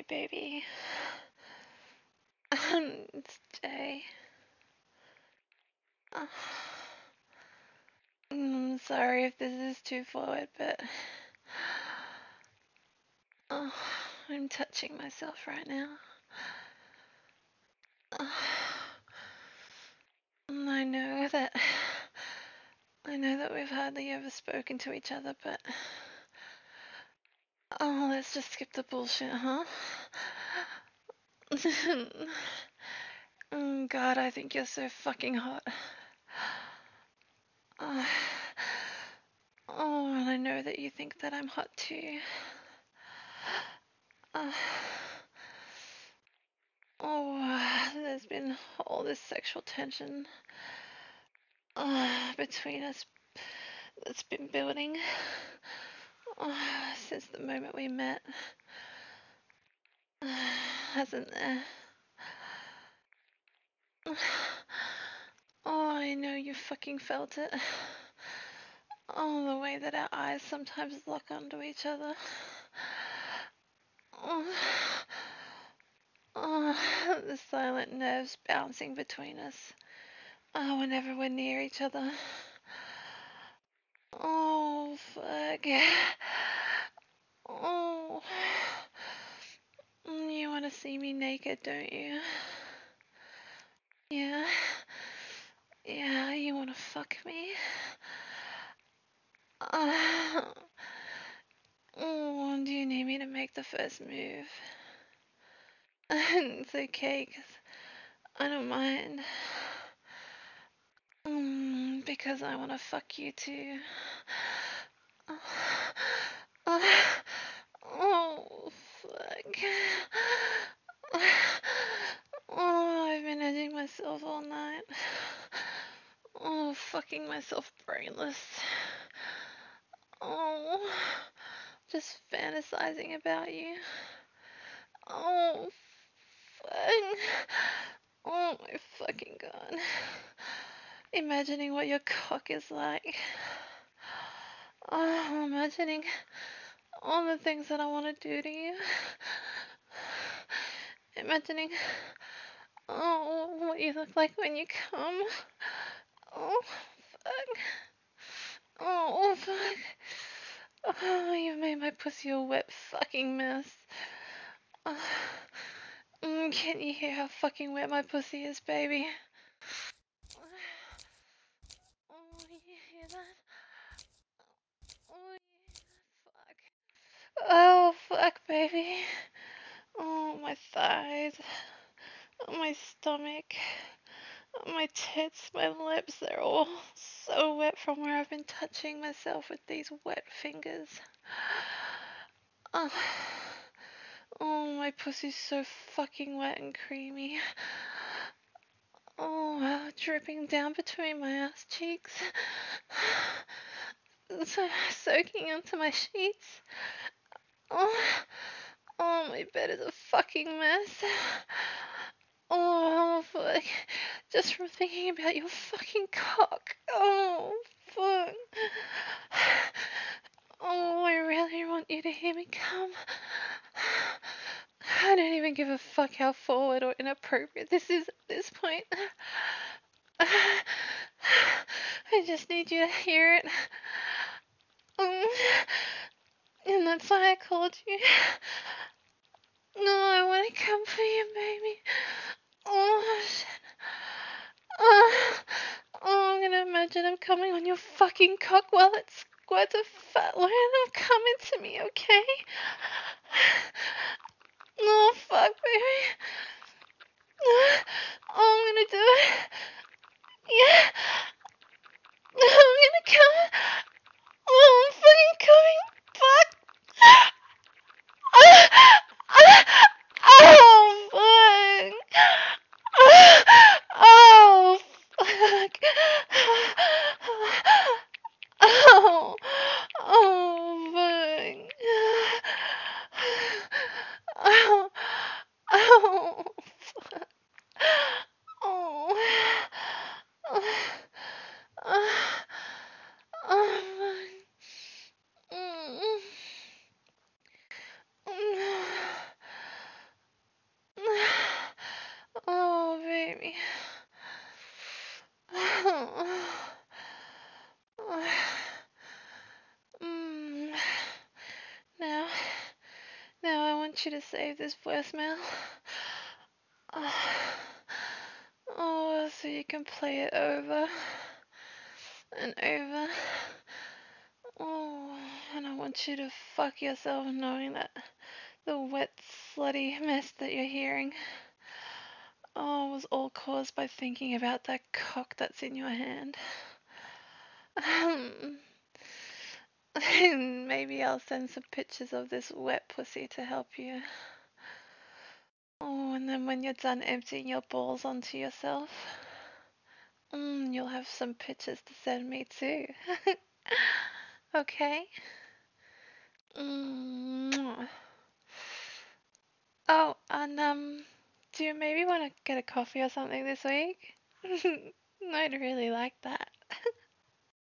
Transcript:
baby. It's Jay. Uh, I'm sorry if this is too forward, but uh, I'm touching myself right now. Uh, I know that we've hardly ever spoken to each other, but let's just skip the bullshit, huh? God, I think you're so fucking hot. Uh, and I know that you think that I'm hot too. Uh, there's been all this sexual tension between us that's been building since the moment we met, hasn't there? I know you fucking felt it. The way that our eyes sometimes lock onto each other. The silent nerves bouncing between us. Whenever we're near each other. Oh, fuck. Oh. You want to see me naked, don't you? Yeah. Yeah, you want to fuck me? Do you need me to make the first move? It's okay, 'cause I don't mind. Because I want to fuck you too. Oh, fuck. I've been edging myself all night. Fucking myself brainless. Oh, just fantasizing about you. Oh, fuck. Oh my fucking god. Imagining what your cock is like. Imagining all the things that I want to do to you. Imagining, what you look like when you come. Oh, fuck. Oh, fuck. You made my pussy a wet fucking mess. Can't you hear how fucking wet my pussy is, baby? You hear that? Fuck. Oh, fuck, baby. My thighs. My stomach. My tits, my lips, they're all so wet from where I've been touching myself with these wet fingers. Oh, my pussy's so fucking wet and creamy. Dripping down between my ass cheeks. So soaking onto my sheets. My bed is a fucking mess. Fuck. Just from thinking about your fucking cock. Fuck. I really want you to hear me come. I don't even give a fuck how forward or inappropriate this is at this point. I just need you to hear it. And that's why I called you. No, I want to come for you, baby. Shit. I'm gonna imagine I'm coming on your fucking cock while it squirts a fat line of cum into me, okay? No, fuck, baby. I'm gonna do it. Yeah. I'm gonna come. I'm fucking coming. Fuck. Oh, fuck. Oh, fuck. Oh, fuck. Oh, fuck. Oh. want you to save this voicemail. Oh, so you can play it over and over. Oh, and I want you to fuck yourself knowing that the wet, slutty mess that you're hearing, oh, was all caused by thinking about that cock that's in your hand. Maybe I'll send some pictures of this wet pussy to help you. Oh, and then when you're done emptying your balls onto yourself, you'll have some pictures to send me too. Okay? Mm. Oh, and do you maybe want to get a coffee or something this week? I'd really like that.